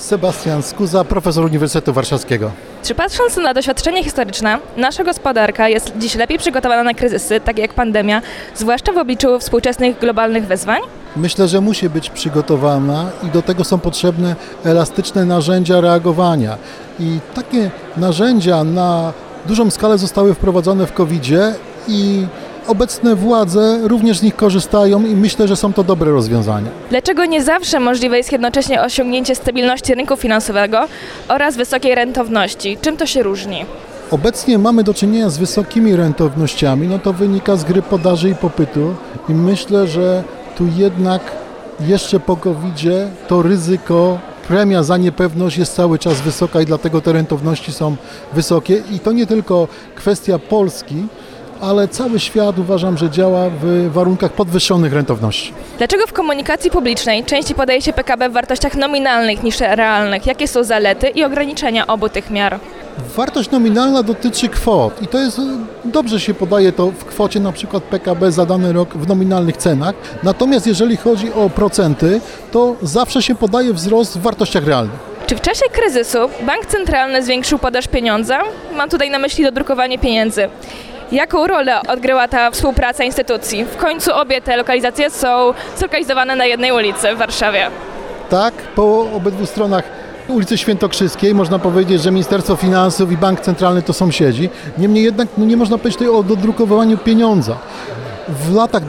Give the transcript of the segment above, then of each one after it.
Sebastian Skuza, profesor Uniwersytetu Warszawskiego. Czy patrząc na doświadczenie historyczne, nasza gospodarka jest dziś lepiej przygotowana na kryzysy, takie jak pandemia, zwłaszcza w obliczu współczesnych globalnych wyzwań? Myślę, że musi być przygotowana i do tego są potrzebne elastyczne narzędzia reagowania. I takie narzędzia na dużą skalę zostały wprowadzone w COVID-zie i obecne władze również z nich korzystają i myślę, że są to dobre rozwiązania. Dlaczego nie zawsze możliwe jest jednocześnie osiągnięcie stabilności rynku finansowego oraz wysokiej rentowności? Czym to się różni? Obecnie mamy do czynienia z wysokimi rentownościami, to wynika z gry podaży i popytu i myślę, że tu jednak jeszcze po COVID-zie to ryzyko, premia za niepewność jest cały czas wysoka i dlatego te rentowności są wysokie i to nie tylko kwestia Polski, ale cały świat uważam, że działa w warunkach podwyższonych rentowności. Dlaczego w komunikacji publicznej częściej podaje się PKB w wartościach nominalnych niż realnych? Jakie są zalety i ograniczenia obu tych miar? Wartość nominalna dotyczy kwot i to jest, dobrze się podaje to w kwocie na przykład PKB za dany rok w nominalnych cenach, natomiast jeżeli chodzi o procenty, to zawsze się podaje wzrost w wartościach realnych. Czy w czasie kryzysu bank centralny zwiększył podaż pieniądza? Mam tutaj na myśli dodrukowanie pieniędzy. Jaką rolę odgryła ta współpraca instytucji? W końcu obie te lokalizacje są zlokalizowane na jednej ulicy w Warszawie. Tak, po obydwu stronach ulicy Świętokrzyskiej można powiedzieć, że Ministerstwo Finansów i Bank Centralny to sąsiedzi. Niemniej jednak nie można powiedzieć tutaj o dodrukowaniu pieniądza. W latach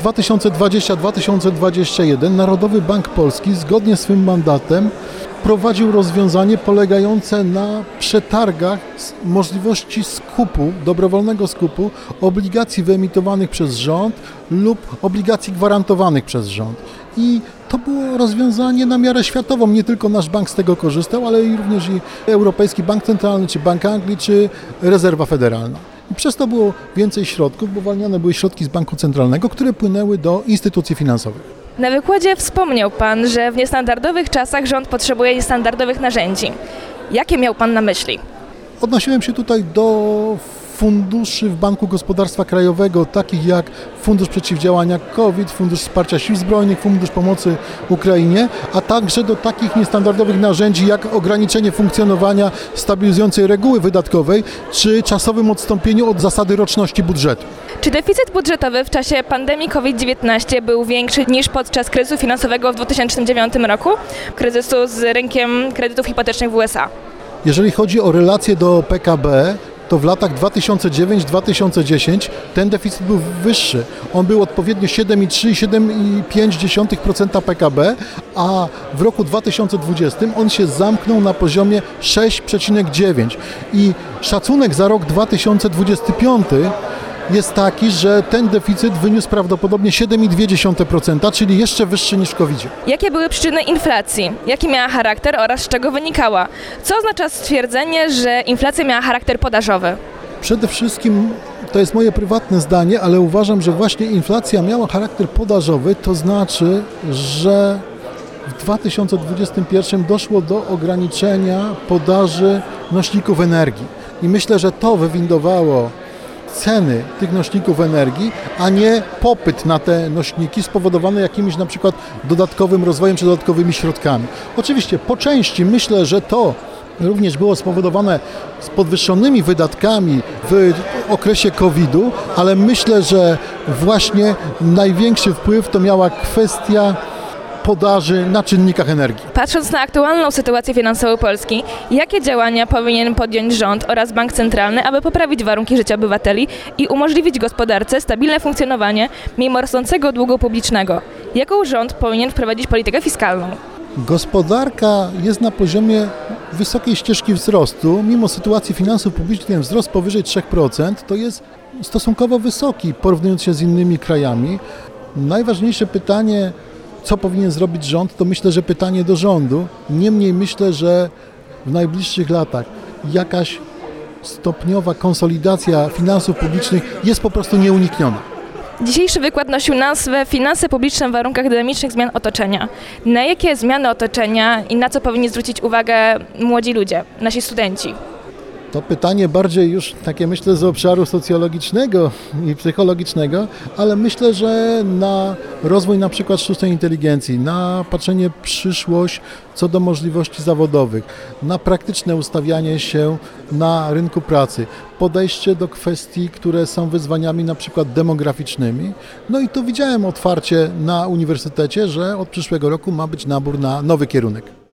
2020-2021 Narodowy Bank Polski zgodnie z swym mandatem prowadził rozwiązanie polegające na przetargach możliwości skupu, dobrowolnego skupu obligacji wyemitowanych przez rząd lub obligacji gwarantowanych przez rząd. I to było rozwiązanie na miarę światową. Nie tylko nasz bank z tego korzystał, ale i również i Europejski Bank Centralny, czy Bank Anglii, czy Rezerwa Federalna. I przez to było więcej środków, bo uwalniane były środki z Banku Centralnego, które płynęły do instytucji finansowych. Na wykładzie wspomniał Pan, że w niestandardowych czasach rząd potrzebuje niestandardowych narzędzi. Jakie miał Pan na myśli? Odnosiłem się tutaj do funduszy w Banku Gospodarstwa Krajowego, takich jak Fundusz Przeciwdziałania COVID, Fundusz Wsparcia Sił Zbrojnych, Fundusz Pomocy Ukrainie, a także do takich niestandardowych narzędzi jak ograniczenie funkcjonowania stabilizującej reguły wydatkowej czy czasowym odstąpieniu od zasady roczności budżetu. Czy deficyt budżetowy w czasie pandemii COVID-19 był większy niż podczas kryzysu finansowego w 2009 roku, kryzysu z rynkiem kredytów hipotecznych w USA? Jeżeli chodzi o relację do PKB, to w latach 2009-2010 ten deficyt był wyższy. On był odpowiednio 7,3 i 7,5% PKB, a w roku 2020 on się zamknął na poziomie 6,9. I szacunek za rok 2025 jest taki, że ten deficyt wyniósł prawdopodobnie 7,2%, czyli jeszcze wyższy niż w COVID-zie. Jakie były przyczyny inflacji? Jaki miała charakter oraz z czego wynikała? Co oznacza stwierdzenie, że inflacja miała charakter podażowy? Przede wszystkim to jest moje prywatne zdanie, ale uważam, że właśnie inflacja miała charakter podażowy, to znaczy, że w 2021 doszło do ograniczenia podaży nośników energii. I myślę, że to wywindowało ceny tych nośników energii, a nie popyt na te nośniki spowodowany jakimś na przykład dodatkowym rozwojem czy dodatkowymi środkami. Oczywiście po części myślę, że to również było spowodowane z podwyższonymi wydatkami w okresie COVID-u, ale myślę, że właśnie największy wpływ to miała kwestia podaży na czynnikach energii. Patrząc na aktualną sytuację finansową Polski, jakie działania powinien podjąć rząd oraz bank centralny, aby poprawić warunki życia obywateli i umożliwić gospodarce stabilne funkcjonowanie mimo rosnącego długu publicznego? Jaką rząd powinien wprowadzić politykę fiskalną? Gospodarka jest na poziomie wysokiej ścieżki wzrostu. Mimo sytuacji finansów publicznych wzrost powyżej 3% to jest stosunkowo wysoki, porównując się z innymi krajami. Najważniejsze pytanie, co powinien zrobić rząd, to myślę, że pytanie do rządu. Niemniej myślę, że w najbliższych latach jakaś stopniowa konsolidacja finansów publicznych jest po prostu nieunikniona. Dzisiejszy wykład nosił nazwę Finanse publiczne w warunkach dynamicznych zmian otoczenia. Na jakie zmiany otoczenia i na co powinni zwrócić uwagę młodzi ludzie, nasi studenci? To pytanie bardziej już takie myślę z obszaru socjologicznego i psychologicznego, ale myślę, że na rozwój na przykład sztucznej inteligencji, na patrzenie w przyszłość co do możliwości zawodowych, na praktyczne ustawianie się na rynku pracy, podejście do kwestii, które są wyzwaniami na przykład demograficznymi. No i tu widziałem otwarcie na uniwersytecie, że od przyszłego roku ma być nabór na nowy kierunek.